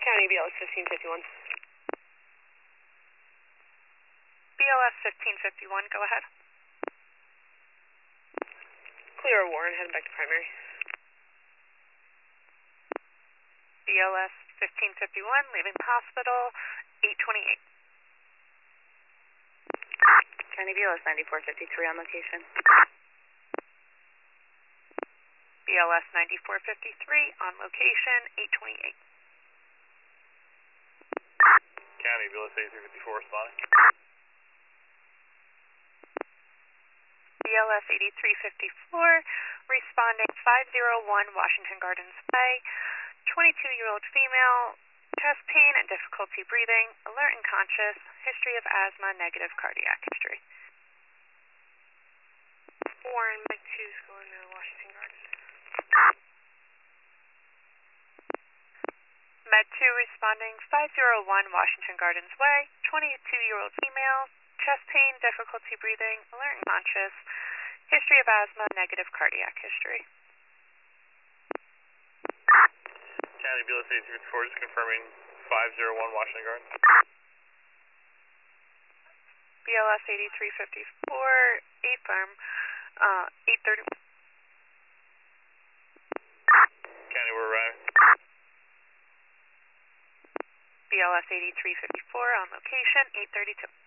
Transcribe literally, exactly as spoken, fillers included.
County B L S fifteen fifty-one. B L S fifteen fifty-one, go ahead. Clear Warren, heading back to primary. B L S fifteen fifty-one, leaving the hospital, eight twenty-eight. County B L S ninety-four fifty-three on location. B L S ninety-four fifty-three on location, eight twenty-eight. County B L S eighty-three fifty-four responding. B L S eighty-three fifty-four, responding five oh one Washington Gardens Way, twenty-two-year-old female, chest pain and difficulty breathing, alert and conscious, history of asthma, negative cardiac history. Warren, Med two's going to Washington Gardens. Med two responding five oh one Washington Gardens Way, twenty-two-year-old female, chest pain, difficulty breathing, alert and conscious, history of asthma, negative cardiac history. County B L S eighty-three fifty-four, just confirming five oh one Washington Gardens. B L S eighty-three fifty-four, eight firm, uh, eight thirty. County, we're arriving. B L S eighty-three fifty-four on location, eight thirty-two.